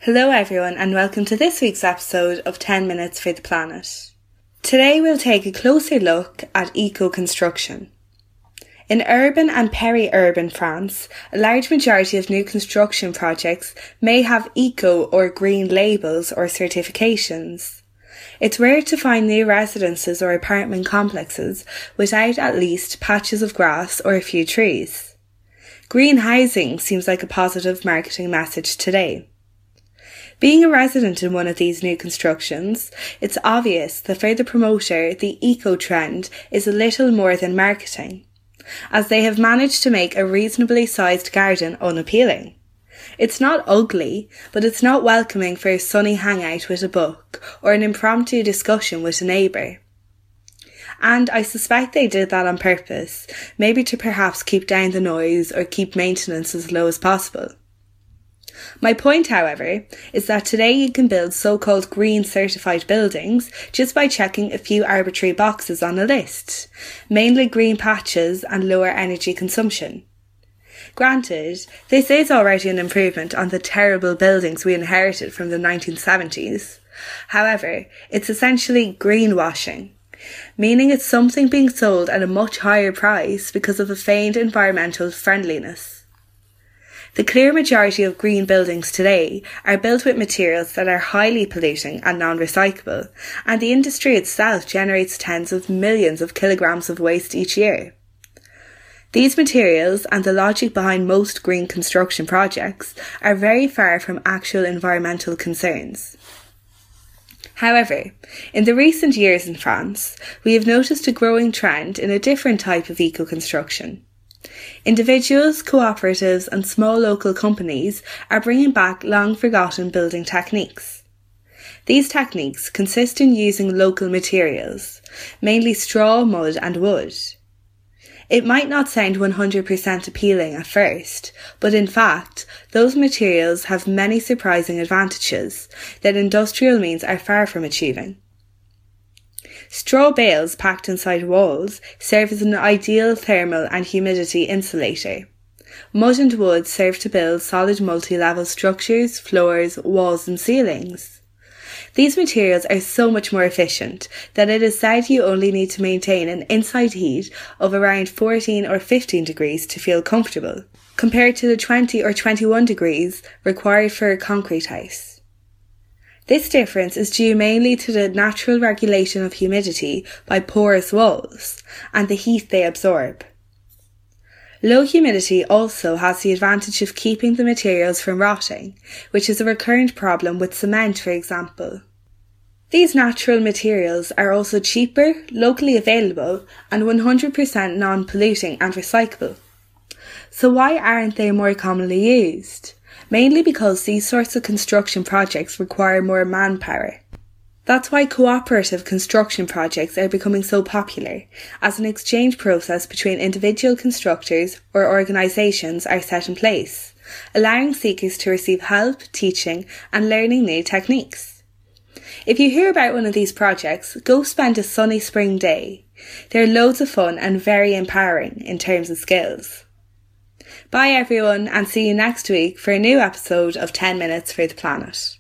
Hello everyone and welcome to this week's episode of 10 Minutes for the Planet. Today we'll take a closer look at eco-construction. In urban and peri-urban France, a large majority of new construction projects may have eco or green labels or certifications. It's rare to find new residences or apartment complexes without at least patches of grass or a few trees. Green housing seems like a positive marketing message today. Being a resident in one of these new constructions, it's obvious that for the promoter, the eco-trend is a little more than marketing, as they have managed to make a reasonably sized garden unappealing. It's not ugly, but it's not welcoming for a sunny hangout with a book or an impromptu discussion with a neighbour. And I suspect they did that on purpose, maybe to perhaps keep down the noise or keep maintenance as low as possible. My point, however, is that today you can build so-called green certified buildings just by checking a few arbitrary boxes on a list, mainly green patches and lower energy consumption. Granted, this is already an improvement on the terrible buildings we inherited from the 1970s. However, it's essentially greenwashing, meaning it's something being sold at a much higher price because of a feigned environmental friendliness. The clear majority of green buildings today are built with materials that are highly polluting and non-recyclable, and the industry itself generates tens of millions of kilograms of waste each year. These materials and the logic behind most green construction projects are very far from actual environmental concerns. However, in the recent years in France, we have noticed a growing trend in a different type of eco-construction. Individuals, cooperatives and small local companies are bringing back long-forgotten building techniques. These techniques consist in using local materials, mainly straw, mud and wood. It might not sound 100% appealing at first, but in fact, those materials have many surprising advantages that industrial means are far from achieving. Straw bales packed inside walls serve as an ideal thermal and humidity insulator. Mud and wood serve to build solid multi-level structures, floors, walls and ceilings. These materials are so much more efficient that it is said you only need to maintain an inside heat of around 14 or 15 degrees to feel comfortable, compared to the 20 or 21 degrees required for a concrete house. This difference is due mainly to the natural regulation of humidity by porous walls and the heat they absorb. Low humidity also has the advantage of keeping the materials from rotting, which is a recurrent problem with cement, for example. These natural materials are also cheaper, locally available, and 100% non-polluting and recyclable. So why aren't they more commonly used? Mainly because these sorts of construction projects require more manpower. That's why cooperative construction projects are becoming so popular, as an exchange process between individual constructors or organisations are set in place, allowing seekers to receive help, teaching and learning new techniques. If you hear about one of these projects, go spend a sunny spring day. They're loads of fun and very empowering in terms of skills. Bye everyone and see you next week for a new episode of 10 Minutes for the Planet.